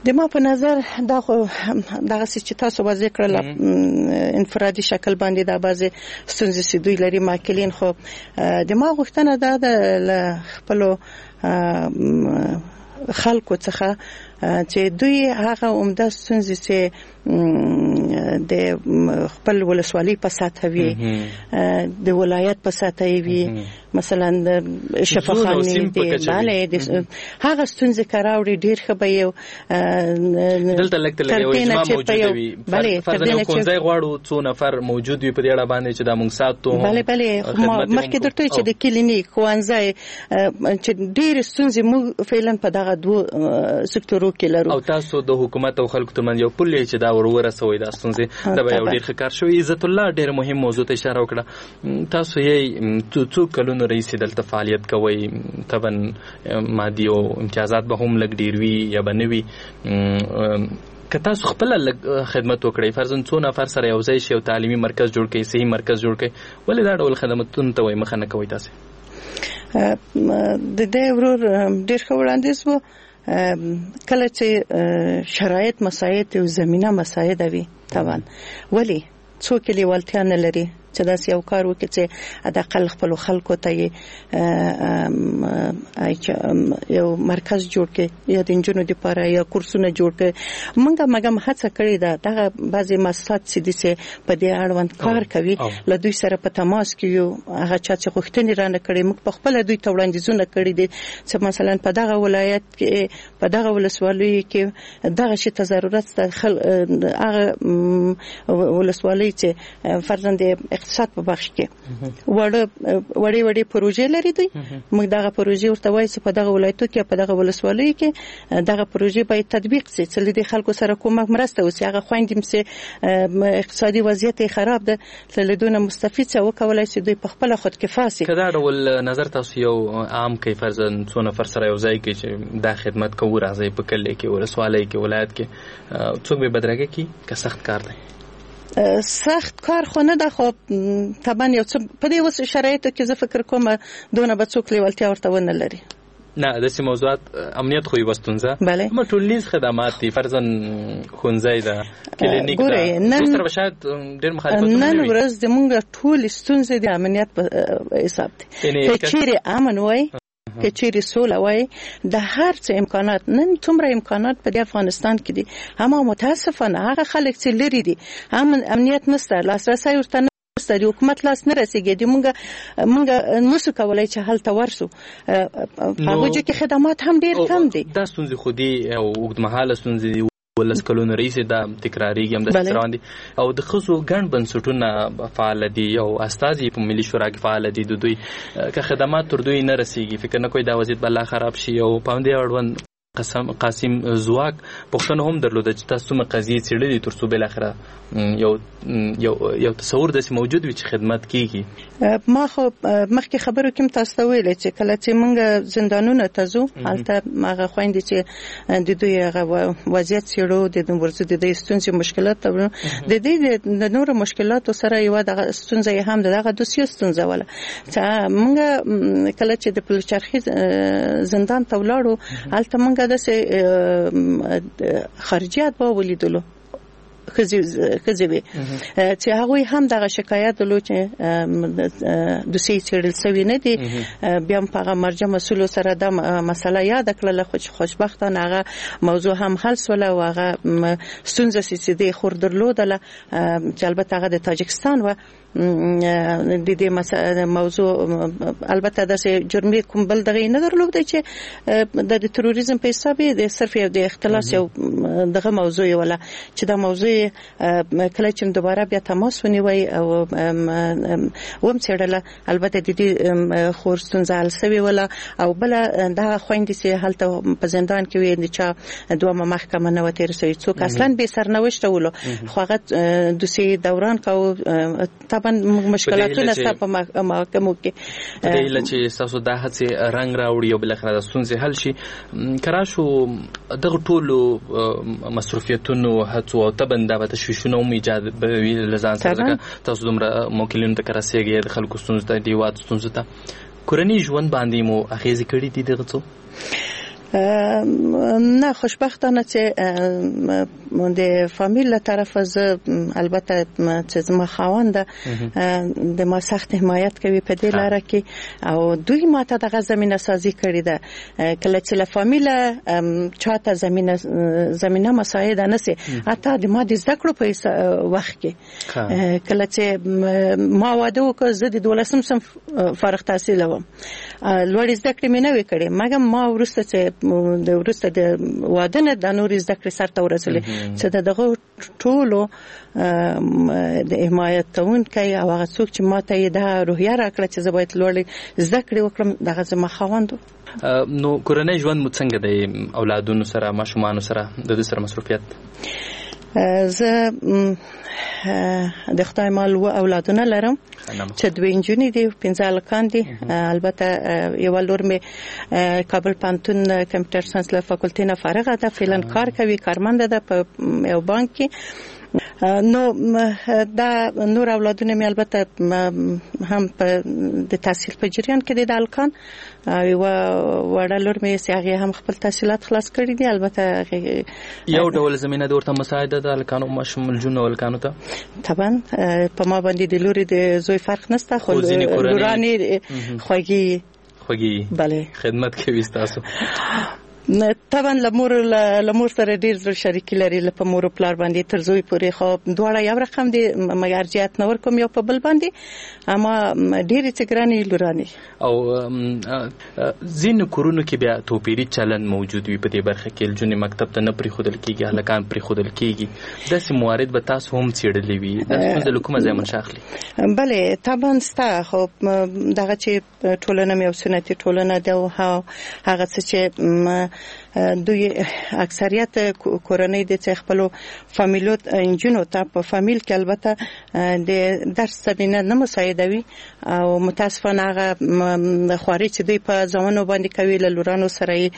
د ما په نظر دا خو دغه چې تاسو وځي کړل انفرادي شکل باندې دا بعضې ستونزې چې دوی لري ماکلین خو د ما غوښتنه دا د خپلو خلکو څخه چې دوی هغه عمده ستونزې چې د خپل ولسوالۍ په سطح وي د ولایت په سطح وي مثلا د شفاخانې دی بله هغه ستونزې که راوړي ډېر ښه به یو دلته لږ ته لږ یو اجماع موجوده وي فرضاً یو ښوونځی غواړو څو نفر موجود وي په دې اړه باندې چې دا موږ ساتو بله بله مخکې درته چې د کلینیک ښوونځی چې ډېرې ستونزې موږ فعلا په دغه دوو سکتورو کې لرو او تاسو د حکومت او خلکو ترمنځ یو پل چې دا ور ورسوي دا ستونزې دا به یو ډېر ښه کار شوی. عزت الله ډېر مهم موضوع ته اشاره وکړه. تاسو یې څو کلونو رئیس دلته فعالیت کوئ طبعا مادي او امتیازات به هم لږ ډېر وي یا به نه وي که تاسو خپله لږ خدمت وکړئ فرضاً څو نفر سره یو ځای شي یو تعلیمي مرکز جوړ کړئ صحي مرکز جوړ کړئ ولې دا ډول خدمتونو ته وایي مخه نه کوئ تاسې؟ د دې ورور ډېر ښه وړاندیز و کله چې شرایط مساعد او زمینه مساعده وي طبعا ولی څوک لیوالتیا نه لري چې داسې یو کار وکړي چې حداقل خپلو خلکو ته یې یو مرکز جوړ کړي یا د نجونو دپاره یا کورسونه جوړ کړي. موږ مګم هڅه کړې ده دغه بعضې مؤسسات چې دي چې په دې اړوند کار کوي له دوی سره په تماس کې یو هغه چا چې غوښتنې رانه کړي موږ په خپله دوی ته وړاندیزونه کړي دي چې مثلا په دغه ولایت کې په دغه ولسوالیو کې دغه شي ته ضرورت شته هغه ولسوالۍ چې فرضاً د اقتصاد په بخش کې وړه وړې وړې پروژې لري دوی موږ دغه پروژې ورته وایي چې په دغه ولایتو کې په دغه ولسوالیو کې دغه پروژې باید تطبیق شي چې د خلکو سره کومک مرسته وشي. هغه خویندې چې اقتصادي وضعیت یې خراب ده له دوی نه مستفید څه وکولای شي دوی په خپله خودکفا شي. که دا ډول نظر تاسو یو عام کوي فرضاً څو نفر سره یو ځای کې چې دا خدمت کوو راځئ په کلي کې ولسوالۍ کې ولایت کې څوک به بدرګه کړي که سخت کار دی؟ سخت کار خو نه ده خو طبعا یو څه په دې اوس شرایطو کې زه فکر کوم دونه به څوک لیوالتیا ورته ونه لري. نه داسې موضوعات امنیت خو یوه ستونزه اما ټولنیز خدمات دي فرضاً ښوونځی ده کلینیک ده څو سره به شاید ډېر مخالفتونه نن ورځ زموږ ټولې ستونزې د امنیت په حساب دي. که چیرې امن وای که چیرې سوله وای د هر څه امکانات نن څومره امکانات په دې افغانستان کې دي اما متاسفانه هغه خلک چې لري دي هم امنیت نشته لاسرسی ورته نشته د حکومت لاس نه رسېږي د موږ موږ نشو کولی چې هلته ورسو په هغو کې خدمات هم ډېر کم دي. دا ستونزې خو دي او اوږدمهاله ستونزې دي ولس کلونو رئیسې دا تکراریږي هم داسې روان دي او د ښځو ګڼ بنسټونه فعاله دي او استازي په ملي شورا کې فعاله دي د دوی که خدمات تر دوی نه رسېږي فکر نه کوئ دا وضعیت به لا خراب شي او په همدې اړوند قسم قاسم زواک پوښتنه هم درلوده چې تاسو څومره قضیې څېړلي تر څو بالاخره یو یو یو تصور داسې موجود وي چې خدمت کیږي. ما خو مخکې خبرو کې هم تاسو ته ویلې چې کله چې موږ زندانونو ته ځو هلته هغه خویندې چې د دوی هغه وضعیت څېړو د ورځو د دې ستونزې مشکلات ته د دې د نورو مشکلاتو سره یوه دغه ستونزه یې هم د دغه دوسیه ستونزه وله چې موږ کله چې د پلچرخي زندان ته ولاړو هلته موږ داسې خارجیات به ولیدلو ښځې وې چې هغوی هم دغه شکایت درلود چې دوسیې څېړل سوي نه دي. بیا هم په هغه مرجع مسؤلو سره دا مسله یاده کړله خو خوشبختانه هغه موضوع هم حل سوله او هغه ستونزه چې دې خور درلودله چې البته هغه د تاجکستان وه د دې موضوع البته داسې جرمي کوم بل دغه نه درلوده چې د تروریزم په حساب یې د صرف یو د اختلاس یو دغه موضوع یې وله چې دا موضوع کله چې دوباره بیا تماس ونیوی او ومڅېړله البته د دې خور ستونزه حل سوې وله او بله دغه خویندې چې هلته په زندان کې وې د چا دومه محکمه نه وه تېره سوې څوک اصلا بې سرنوشته ولو خو هغه دوسیې دوران کوو طبعا مشکلاتونه ستا په محکمو کې په دې هیله چې ستاسو دا هڅې رنګ راوړي او بالاخره د ستونزې حل شي. که راشو دغه ټولو مصروفیتونو هڅو او طبعا دا به تشویشونه هم ایجاد وي له ځان سره ځکه تاسو دومره موکلینو ته که رسېږئ د خلکو ستونزو ته د هېواد ستونزو ته کورني ژوند باندې مو اغېزې کړي دي دغه څو؟ نه خوشبختانه چې د فامیل له طرفه زه البته چې زما خاوند د ما سخت حمایت کوي په دې لاره کې او دوی ماته دغه زمينه سازي کړې ده. کله چې له فامیل چاته زمينه زمينه مساعده نشي حتی د ما د زده کړو په وخت کې کله چې ما واده وکړ زه د دولسم صنف فارغ التحصیل وم لوړ زده کړې مې نه وې کړې مګر ما ورسته چې د ورسته د واده نه د نور زده کړې سره ورسېلې چې دغه ټولو د حمایت کوونکی او هغه څوک چې ماته یې د روحیه راکړه چې زه باید لوړ زده کړې وکړم دغه زما خاوند. نو کورنۍ ژوند مو څنګه دی اولادونو سره ماشومانو سره د دې سره مصروفیت؟ زه د خدای مال و اولادونه لرم چې دوه انجونې دي پنځه هلکان دي. البته یو لور مې کابل پوهنتون کمپیوټر ساینس له فاکولټي نه فارغه ده فعلا کار کوي کارمنده ده په یو بانک کې. نو دا نور اولادونه مې البته هم په د تحصیل په جریان کې دي د هلکان او وړه لور مې چې هغې هم خپل تحصیلات خلاص کړي دي. البته یو ډول زمینه د ورته مساعده د هلکانو ماشوم الجونو هلکانو ته طبعا په ما باندې د لوري د زوی فرق نشته خو لورانې خوږې خوږې بله خدمت کوي ستاسو طبعا لمور لمور سره ډیر زر شریکی لري لپاره مور پلار باندې تر زوی پورې خو دواړه یو رقم دي مګر ارجحیت نور کوم یو په بل باندې اما ډیر څګرانی لورانی او زین کورونو کې بیا توپیری چلن موجود وي په دې برخه کې جنې مکتب ته نه پری خودل کېږي هلکان پری خودل کېږي داسې موارد به تاسو هم څېړلې وي د څه کومه ځای منشاخلي؟ بله طبعا ستا خو دغه چې ټولنه مې او سنتي ټولنه ده هغه څه چې دوی اکثریت کورنۍ د خپل فامیلو انجونو ته په فامیل کې البته د درس زمينه نه مساعدوي او متاسفانه هغه خواري چې دوی په ځوانو باندې کوي له لورانو سره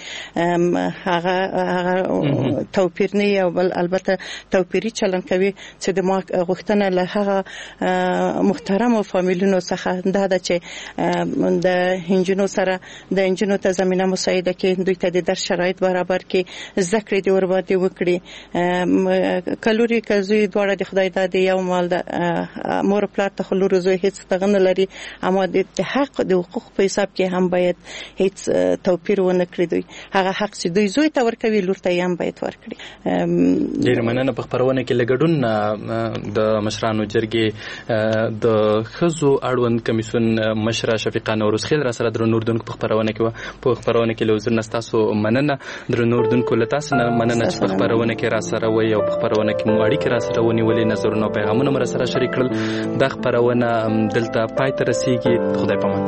هغه توپیر نه او بل البته توپیری چلن کوي چې د ما غوښتنه له هغه محترم فامیلونو څخه دا ده چې د انجونو سره د انجونو ته زمينه مساعده کې دوی ته د درس شرایط برابر کې ذکر دی ور باندې وکړي کلوري کزوی دواړه د خدای د یو مال د مور پلار ته خلور زوی هیڅ تغنه لري اما د حق د حقوق په حساب کې هم باید هیڅ توپیر ونه کړی دوی هغه حق چې دوی زوی ته ورکوي لور ته هم باید ورکړي. ډیر مننه په خبرونه کې لګډون د مشرانو جرګې د خزو اړوند کمیسیون مشره شفیقه نوروز خیل را سره در نوردونکو په خبرونه کې په خبرونه کې لوزر نستاسو مننه در نوردونکو لتاس مننه چې په خبرونه کې را سره وي او په خبرونه کې مو اړیکې را سره ونیولې نظرونه پیغامونه مر سره شریک کړل د خبرونه دلته پای ته رسیږي. خدای پامان.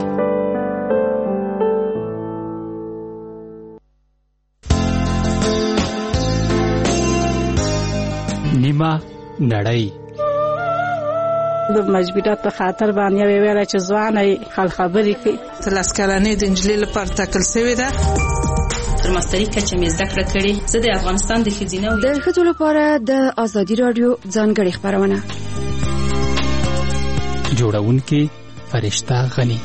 نیمه نړۍ د مجبورات په خاطر باندې ویل چې ځواني خل خبرې کوي تلاس کلنې د انجلۍ لپاره ټاکل شوې ده تر ماستري کچې مې زده کړه کړې. زه د افغانستان د ښځینه د ښځو لپاره د ازادي رادیو ځانګړې خبرونه جوړونکې فرشته غني.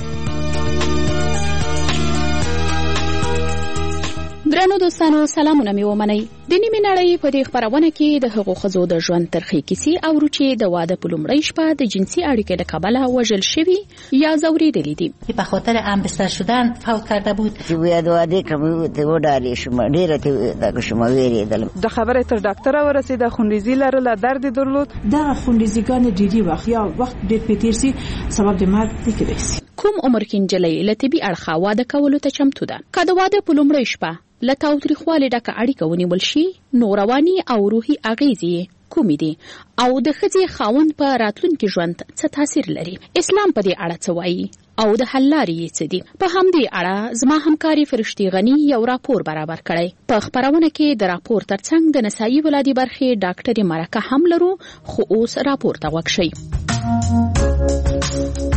درنو دوستانو سلامونه مې ومنئ. د نیمې نړۍ په دې خبرونه کې د هغو ښځو د ژوند ترخې کیسې اورو چې د واده په لومړۍ شپه د جنسي اړیکې له کبله وژل شوي یا ځورېدلي دي. به خاطر ام بستر شدن فوت کرده بود. باید واده کوم ته وډارې شما ډیره ته دا شما ویریدل. د خبره تر ډاکټر ورسېده خونریزي لرله درد درلود. دا خونریزیګان ډیری وخت یا وخت ډېر پېتیرسي سبب د مرګ کېدای شي. کوم عمر کې نجلۍ له طبي اړخه واده کولو ته چمتو ده؟ که د واده په لومړۍ شپه له تاوتریخوالي ډکه اړیکه ونیول شي نو رواني او روحي اغیزې کومې دي او د ښځې خاوند په راتلونکي ژوند څه تاثیر لري؟ اسلام په دې اړه څه وایي او د حل لارې یې څه دي؟ په همدې اړه زما همکاري فرشتي غني یو راپور برابر کړی. په خپرونه کې د راپور ترڅنګ د نسایي ولادي برخې ډاکټرې مرکه هم لرو خو اوس راپور ته غوږ شئ.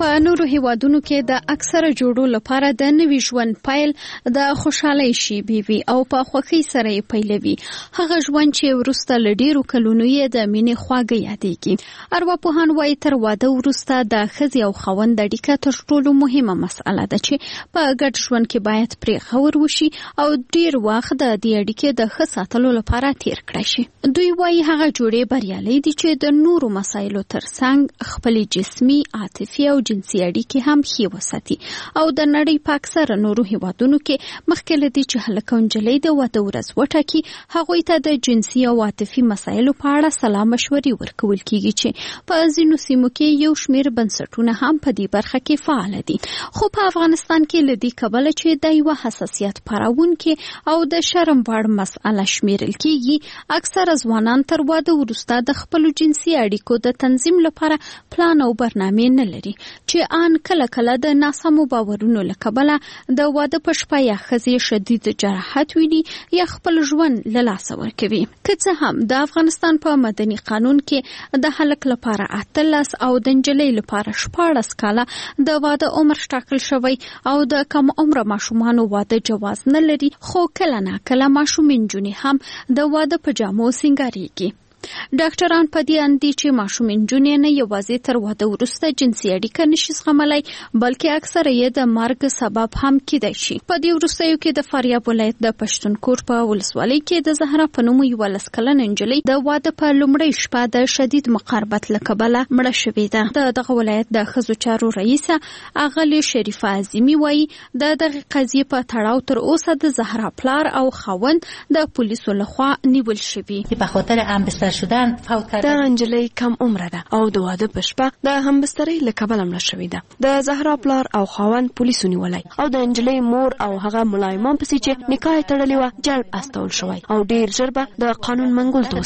په نورو هیوادونو کې د اکثره جوړو لپاره د نوي ژوند پیل د خوشحالۍ شیبې وي او په خوښۍ سره یې پیلوي. هغه ژوند چې وروسته له ډېرو کلونو یې د مینې خواږه یادېږي. ارواپوهان وایي تر واده وروسته د ښځې او خاوند اړیکه تر ټولو مهمه مسئله ده چې په ګډ ژوند کې باید پرې غور وشي او ډېر وخت د دې اړیکې د ښه ساتلو لپاره تیر کړی شي. دوی وایي هغه جوړې بریالۍ دي چې د نورو مسایلو ترڅنګ خپلې جسمي، عاطفي او جنسي اړیکې هم ښې وساتي. او د نړۍ په اکثره نورو هیوادونو کې مخکې له دې چې هلک او نجلۍ د واده ورځ وټاکي، هغوی ته د جنسي او عاطفي مسایلو په اړه سلا مشورې ورکول کیږي چې په ځینو سیمو کې یو شمېر بنسټونه هم په دې برخه کې فعال دي. خو په افغانستان کې له دې کبله چې د یوه حساسیت پاروونکي او د شرم وړ مسأله شمیرل کیږي، اکثره ځوانان تر واده وروسته د خپلو جنسي اړیکو د تنظیم لپاره پلان او برنامې نه لري، چې آن کله کله د ناسمو باورونو له کبله د واده په شپه یا ښځې شدید جراحت ویني یا خپل ژوند له لاسه ورکوي. که څه هم د افغانستان په مدني قانون کې د هلک لپاره اتلس او د نجلۍ لپاره شپاړس کاله د واده عمر ټاکل شوی او د کم عمره ماشومانو واده جواز نه لري، خو کله ناکله ماشومې نجونې هم د واده په جامو سینګاریږي. ډاکټران په دې اند دي چې ماشومې نجونې نه یوازې تر واده وروسته جنسي اړیکه نشي زغملی، بلکې اکثره یې د مرګ سبب هم کیدای شي. په دې وروستیو کې د فاریاب ولایت د پښتونکوټ په ولسوالۍ کې د زهرا په نوم یوه لس کلنه نجلۍ د واده په لومړۍ شپه د شدید مقاربت له کبله مړه شوې ده. د دغه ولایت د ښځو چارو رئیسه اغلې شریفه عظیمي وایي د دغه قضیې په تړاو تر اوسه د زهرا پلار او خاوند د پولیسو لخوا نیول شوي. په خاطر همبستر شدن فوت کرده. د انجلۍ کم عمره ده او د واده په شپه د همبسترۍ له کبله مړه شوې ده. د زهرا پلار او خاوند پولیسو نیولی او د انجلۍ مور او هغه ملایمان پسې چې نکاح یې تړلې وه جلب استول شوی او ډېر ژر به د قانون منګول ته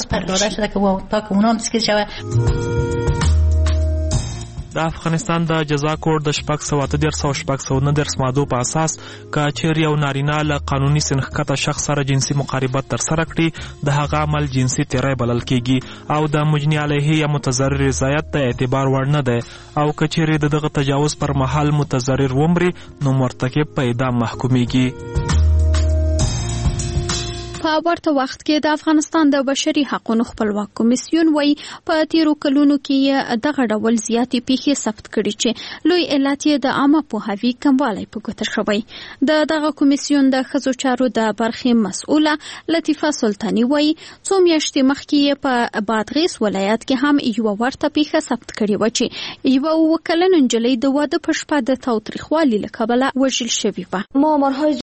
وسپارل شي. د افغانستان د جزا کوډ د شپږ سوه اته دېرش او شپږ سوه نهه دېرش مادو په اساس که چیرې یو نارینه له قانوني سنخکته شخص سره جنسي مقاربت ترسره کړي، د هغه عمل جنسي تیری بلل کیږي او د مجني علیه یا متضرر رضایت د اعتبار وړ نه دی، او که چیرې د دغه تجاوز پر مهال متضرر ومري نو مرتکب په اعدام محکومیږي. په ورته وخت کې د افغانستان د بشري حقوقو خپلواک کمیسیون وایي په تیرو کلونو کې دغه ډول زیاتې پیښې ثبت کړي چې لوی علت یې د عامه پوهاوي کموالی په ګوته شوی. د دغه کمیسیون د ښځو چارو د برخې مسؤله لطیفه سلطاني وایي څو میاشتې مخکې یې په بادغیس ولایت کې هم یوه ورته پیښه ثبت کړې وه چې یوه اووه کلنه نجلۍ د واده په شپه د تاوتریخوالي له کبله وژل شوې وه. ما مارهای